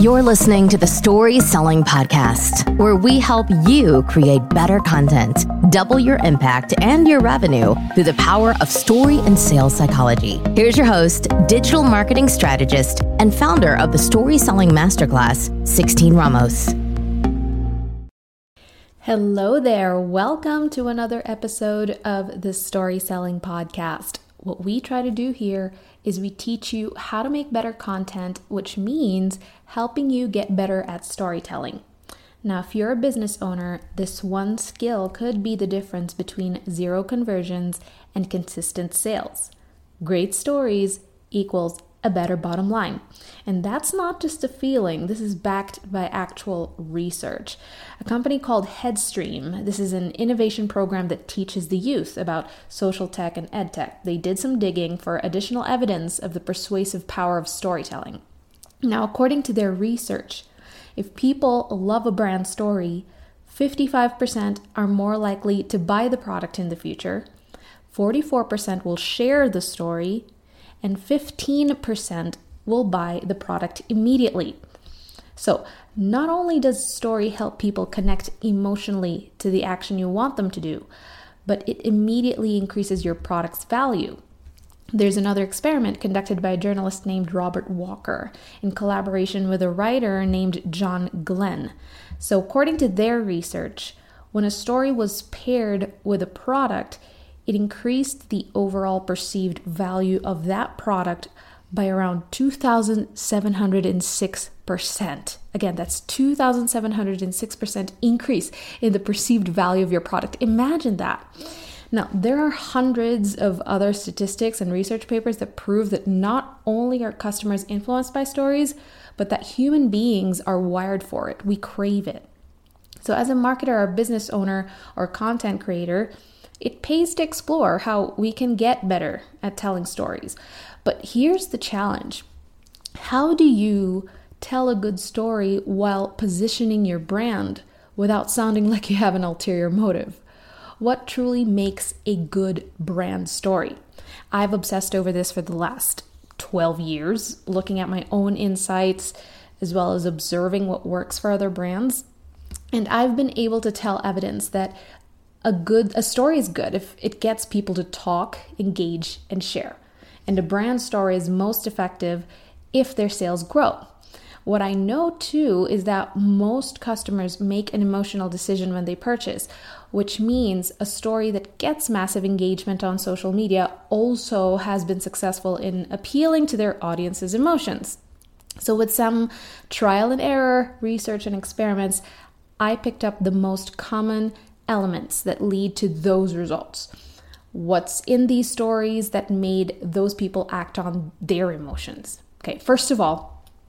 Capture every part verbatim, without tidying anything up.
You're listening to the Story Selling Podcast, where we help you create better content, double your impact and your revenue through the power of story and sales psychology. Here's your host, digital marketing strategist, and founder of the Story Selling Masterclass, Sixteen Ramos. Hello there. Welcome to another episode of the Story Selling Podcast. What we try to do here is we teach you how to make better content, which means helping you get better at storytelling. Now, if you're a business owner, this one skill could be the difference between zero conversions and consistent sales. Great stories equals a better bottom line. And that's not just a feeling. This is backed by actual research. A company called Headstream, this is an innovation program that teaches the youth about social tech and ed tech. They did some digging for additional evidence of the persuasive power of storytelling. Now, according to their research, if people love a brand story, fifty-five percent are more likely to buy the product in the future, forty-four percent will share the story, and fifteen percent will buy the product immediately. So not only does story help people connect emotionally to the action you want them to do, but it immediately increases your product's value. There's another experiment conducted by a journalist named Robert Walker in collaboration with a writer named John Glenn. So according to their research, when a story was paired with a product, it increased the overall perceived value of that product by around two thousand seven hundred six percent. Again, that's two thousand seven hundred six percent increase in the perceived value of your product. Imagine that. Now, there are hundreds of other statistics and research papers that prove that not only are customers influenced by stories, but that human beings are wired for it. We crave it. So as a marketer or business owner or content creator, it pays to explore how we can get better at telling stories. But here's the challenge. How do you tell a good story while positioning your brand without sounding like you have an ulterior motive? What truly makes a good brand story? I've obsessed over this for the last twelve years, looking at my own insights as well as observing what works for other brands. And I've been able to tell evidence that A good a story is good if it gets people to talk, engage, and share. And a brand story is most effective if their sales grow. What I know too is that most customers make an emotional decision when they purchase, which means a story that gets massive engagement on social media also has been successful in appealing to their audience's emotions. So with some trial and error, research, and experiments, I picked up the most common elements that lead to those results. What's in these stories that made those people act on their emotions? Okay, first of all,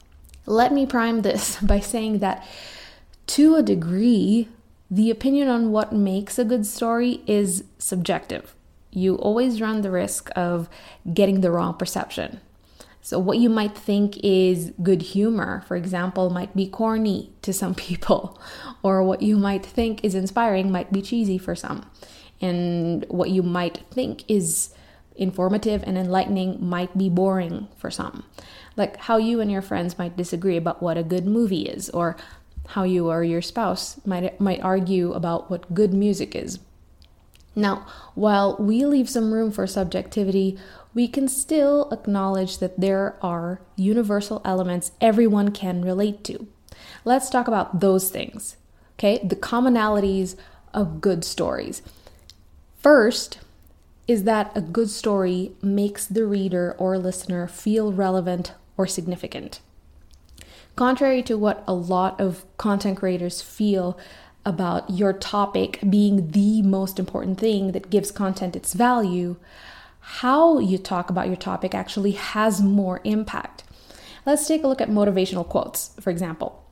let me prime this by saying that to a degree, the opinion on what makes a good story is subjective. You always run the risk of getting the wrong perception. So what you might think is good humor, for example, might be corny to some people, or what you might think is inspiring might be cheesy for some. And what you might think is informative and enlightening might be boring for some. Like how you and your friends might disagree about what a good movie is, or how you or your spouse might might argue about what good music is. Now, while we leave some room for subjectivity, we can still acknowledge that there are universal elements everyone can relate to. Let's talk about those things, okay? The commonalities of good stories. First is that a good story makes the reader or listener feel relevant or significant. Contrary to what a lot of content creators feel about your topic being the most important thing that gives content its value, how you talk about your topic actually has more impact. Let's take a look at motivational quotes, for example.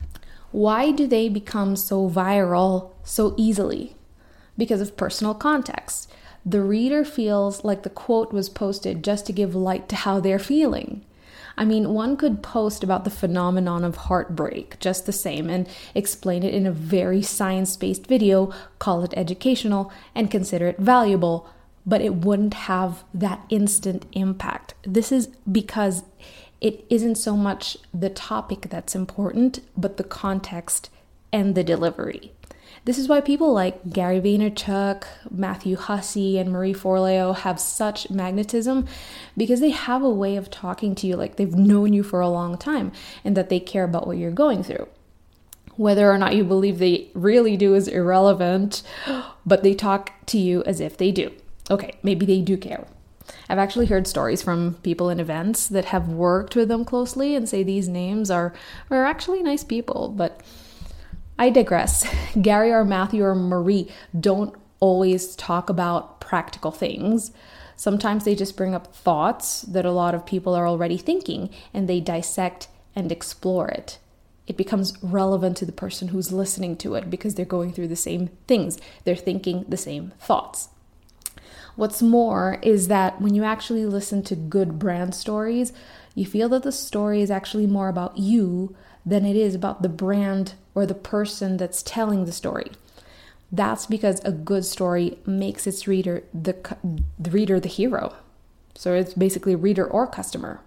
Why do they become so viral so easily? Because of personal context. The reader feels like the quote was posted just to give light to how they're feeling. I mean, one could post about the phenomenon of heartbreak just the same and explain it in a very science-based video, call it educational, and consider it valuable, but it wouldn't have that instant impact. This is because it isn't so much the topic that's important, but the context and the delivery. This is why people like Gary Vaynerchuk, Matthew Hussey, and Marie Forleo have such magnetism, because they have a way of talking to you like they've known you for a long time and that they care about what you're going through. Whether or not you believe they really do is irrelevant, but they talk to you as if they do. Okay, maybe they do care. I've actually heard stories from people in events that have worked with them closely and say these names are, are actually nice people, but I digress. Gary or Matthew or Marie don't always talk about practical things. Sometimes they just bring up thoughts that a lot of people are already thinking, and they dissect and explore it. It becomes relevant to the person who's listening to it because they're going through the same things. They're thinking the same thoughts. What's more is that when you actually listen to good brand stories, you feel that the story is actually more about you than it is about the brand or the person that's telling the story. That's because a good story makes its reader the, the reader the hero. So it's basically reader or customer.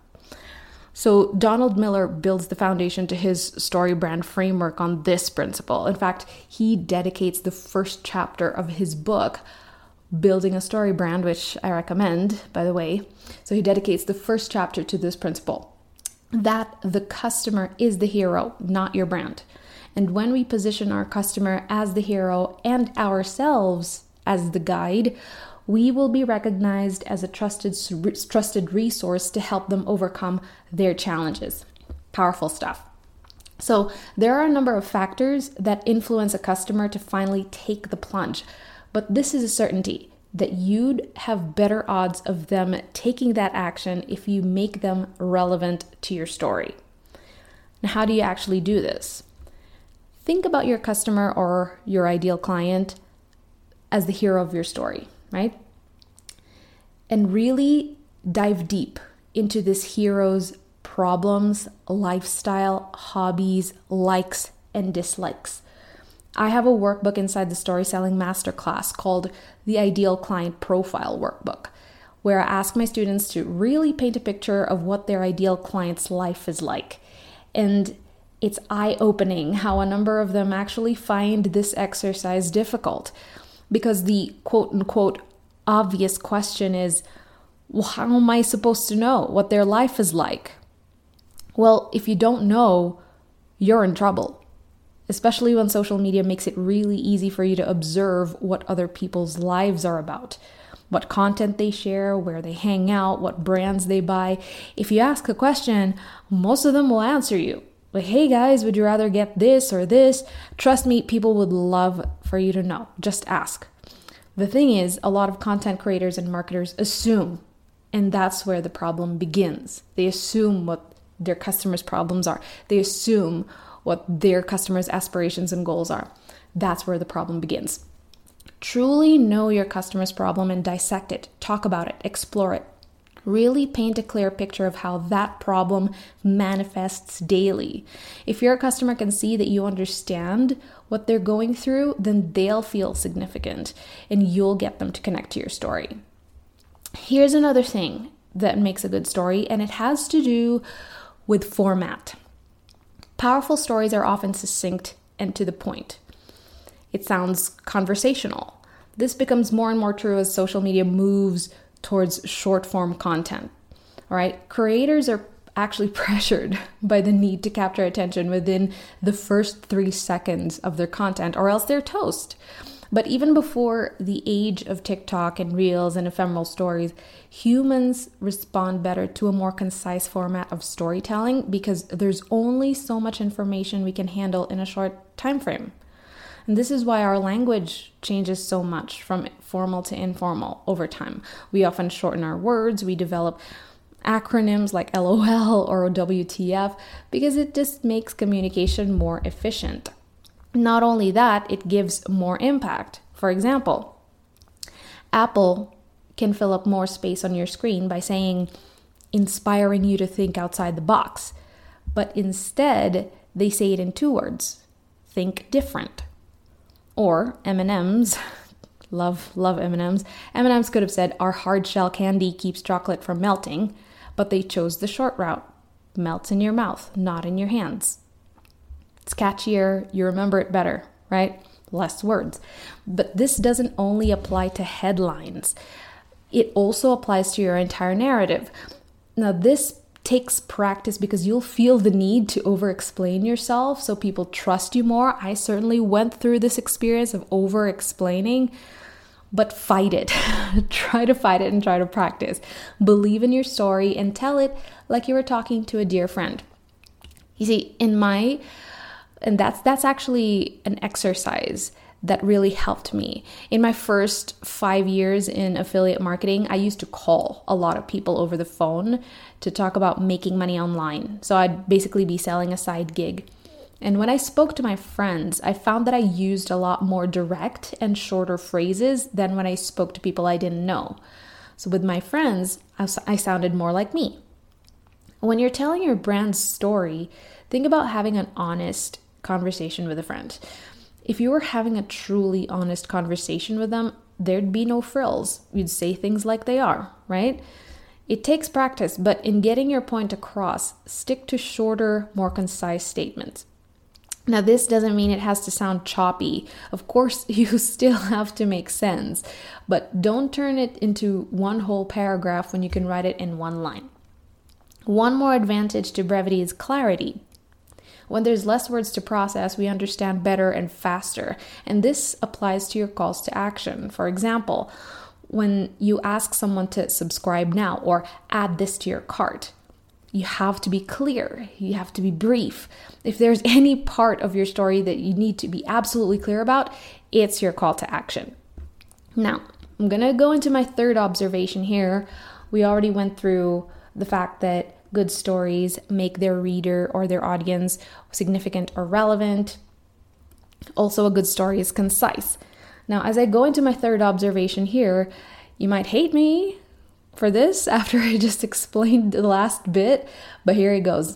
So Donald Miller builds the foundation to his story brand framework on this principle. In fact, he dedicates the first chapter of his book, Building a Story Brand, which I recommend, by the way. So he dedicates the first chapter to this principle, that the customer is the hero, not your brand. And when we position our customer as the hero and ourselves as the guide, we will be recognized as a trusted, trusted resource to help them overcome their challenges. Powerful stuff. So there are a number of factors that influence a customer to finally take the plunge. But this is a certainty that you'd have better odds of them taking that action if you make them relevant to your story. Now, how do you actually do this? Think about your customer or your ideal client as the hero of your story, right? And really dive deep into this hero's problems, lifestyle, hobbies, likes, and dislikes. I have a workbook inside the Story Selling Masterclass called the Ideal Client Profile Workbook, where I ask my students to really paint a picture of what their ideal client's life is like. And it's eye-opening how a number of them actually find this exercise difficult, because the quote-unquote obvious question is, well, how am I supposed to know what their life is like? Well, if you don't know, you're in trouble, especially when social media makes it really easy for you to observe what other people's lives are about, what content they share, where they hang out, what brands they buy. If you ask a question, most of them will answer you. Like, hey guys, would you rather get this or this? Trust me, people would love for you to know. Just ask. The thing is, a lot of content creators and marketers assume, and that's where the problem begins. They assume what their customers' problems are. They assume what their customers' aspirations and goals are. That's where the problem begins. Truly know your customer's problem and dissect it, talk about it, explore it. Really paint a clear picture of how that problem manifests daily. If your customer can see that you understand what they're going through, then they'll feel significant and you'll get them to connect to your story. Here's another thing that makes a good story, and it has to do with format. Powerful stories are often succinct and to the point. It sounds conversational. This becomes more and more true as social media moves towards short form content. All right, creators are actually pressured by the need to capture attention within the first three seconds of their content, or else they're toast. But even before the age of TikTok and Reels and ephemeral stories, humans respond better to a more concise format of storytelling because there's only so much information we can handle in a short time frame. And this is why our language changes so much from formal to informal over time. We often shorten our words, we develop acronyms like L O L or W T F because it just makes communication more efficient. Not only that, it gives more impact. For example, Apple can fill up more space on your screen by saying, inspiring you to think outside the box. But instead, they say it in two words, think different. Or M and M's, love, love M and M's. M and M's could have said, our hard shell candy keeps chocolate from melting, but they chose the short route. melts in your mouth, not in your hands. It's catchier, you remember it better, right? Less words. But this doesn't only apply to headlines. It also applies to your entire narrative. Now, this takes practice because you'll feel the need to over-explain yourself so people trust you more. I certainly went through this experience of over-explaining, but fight it. Try to fight it and try to practice. Believe in your story and tell it like you were talking to a dear friend. You see, in my, and that's that's actually an exercise that really helped me. In my first five years in affiliate marketing, I used to call a lot of people over the phone to talk about making money online. So I'd basically be selling a side gig. And when I spoke to my friends, I found that I used a lot more direct and shorter phrases than when I spoke to people I didn't know. So with my friends, I sounded more like me. When you're telling your brand's story, think about having an honest conversation with a friend. If you were having a truly honest conversation with them, there'd be no frills. You'd say things like they are, right? It takes practice, but in getting your point across, stick to shorter, more concise statements. Now, this doesn't mean it has to sound choppy. Of course, you still have to make sense, but don't turn it into one whole paragraph when you can write it in one line. One more advantage to brevity is clarity. When there's less words to process, we understand better and faster. And this applies to your calls to action. For example, when you ask someone to subscribe now or add this to your cart, you have to be clear. You have to be brief. If there's any part of your story that you need to be absolutely clear about, it's your call to action. Now, I'm going to go into my third observation here. We already went through the fact that good stories make their reader or their audience significant or relevant. Also, a good story is concise. Now, as I go into my third observation here, you might hate me for this after I just explained the last bit, but here it goes.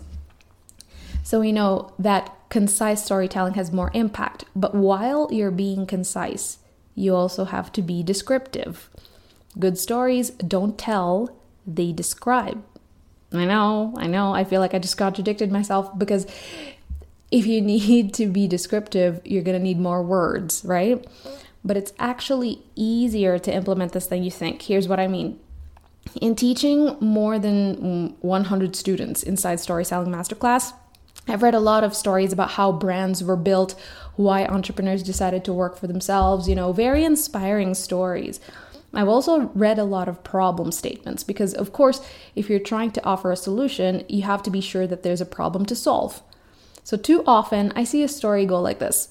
So we know that concise storytelling has more impact, but while you're being concise, you also have to be descriptive. Good stories don't tell, they describe. I know, I know, I feel like I just contradicted myself because if you need to be descriptive, you're going to need more words, right? But it's actually easier to implement this than you think. Here's what I mean. In teaching more than one hundred students inside Story Selling Masterclass, I've read a lot of stories about how brands were built, why entrepreneurs decided to work for themselves, you know, very inspiring stories. I've also read a lot of problem statements because, of course, if you're trying to offer a solution, you have to be sure that there's a problem to solve. So too often, I see a story go like this.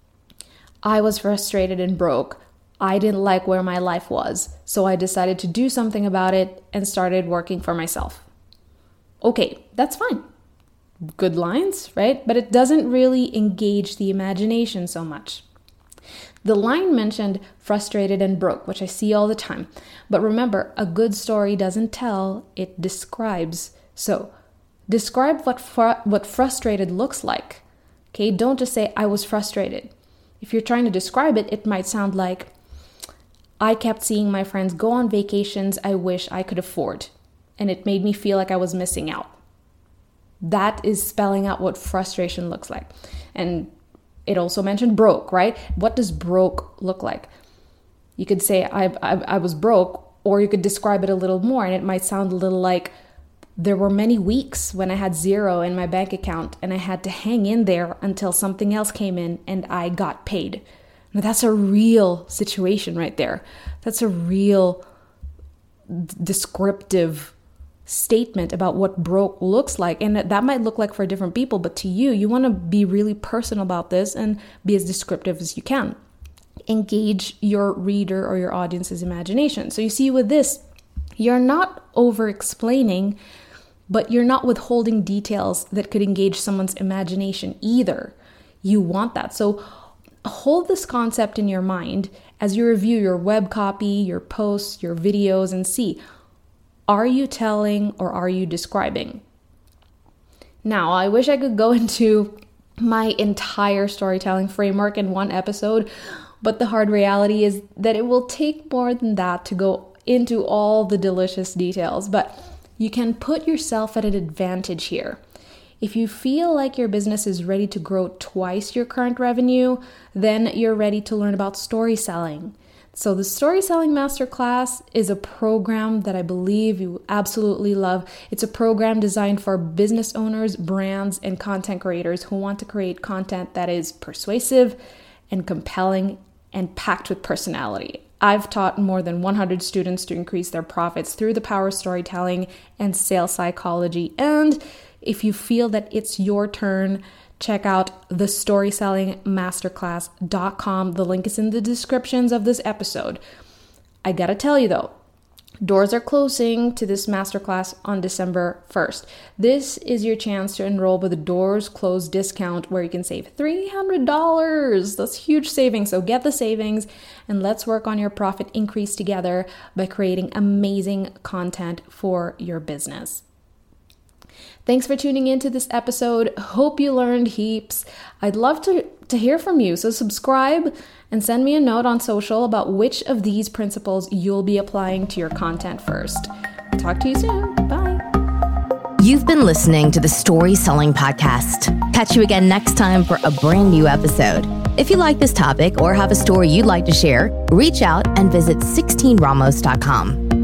I was frustrated and broke. I didn't like where my life was, so I decided to do something about it and started working for myself. Okay, that's fine. Good lines, right? But it doesn't really engage the imagination so much. The line mentioned frustrated and broke, which I see all the time. But remember, a good story doesn't tell, it describes. So, describe what fr- what frustrated looks like. Okay, don't just say, I was frustrated. If you're trying to describe it, it might sound like, I kept seeing my friends go on vacations I wish I could afford, and it made me feel like I was missing out. That is spelling out what frustration looks like. And it also mentioned broke, right? What does broke look like? You could say, I, I, I was broke, or you could describe it a little more, and it might sound a little like, there were many weeks when I had zero in my bank account, and I had to hang in there until something else came in, and I got paid. Now, that's a real situation right there. That's a real d- descriptive statement about what broke looks like. And that might look like for different people, but to you, you want to be really personal about this and be as descriptive as you can. Engage your reader or your audience's imagination. So you see with this, you're not over-explaining, but you're not withholding details that could engage someone's imagination either. You want that. So hold this concept in your mind as you review your web copy, your posts, your videos, and see, are you telling or are you describing? Now, I wish I could go into my entire storytelling framework in one episode, but the hard reality is that it will take more than that to go into all the delicious details. But you can put yourself at an advantage here. If you feel like your business is ready to grow twice your current revenue, then you're ready to learn about story selling. So the Story Selling Masterclass is a program that I believe you absolutely love. It's a program designed for business owners, brands, and content creators who want to create content that is persuasive and compelling and packed with personality. I've taught more than one hundred students to increase their profits through the power of storytelling and sales psychology. And if you feel that it's your turn, check out the story selling masterclass dot com. The link is in the descriptions of this episode. I gotta tell you though, doors are closing to this masterclass on December first. This is your chance to enroll with a doors closed discount where you can save three hundred dollars. That's huge savings. So get the savings and let's work on your profit increase together by creating amazing content for your business. Thanks for tuning into this episode. Hope you learned heaps. I'd love to, to hear from you. So subscribe and send me a note on social about which of these principles you'll be applying to your content first. Talk to you soon. Bye. You've been listening to the Story Selling Podcast. Catch you again next time for a brand new episode. If you like this topic or have a story you'd like to share, reach out and visit sixteen ramos dot com.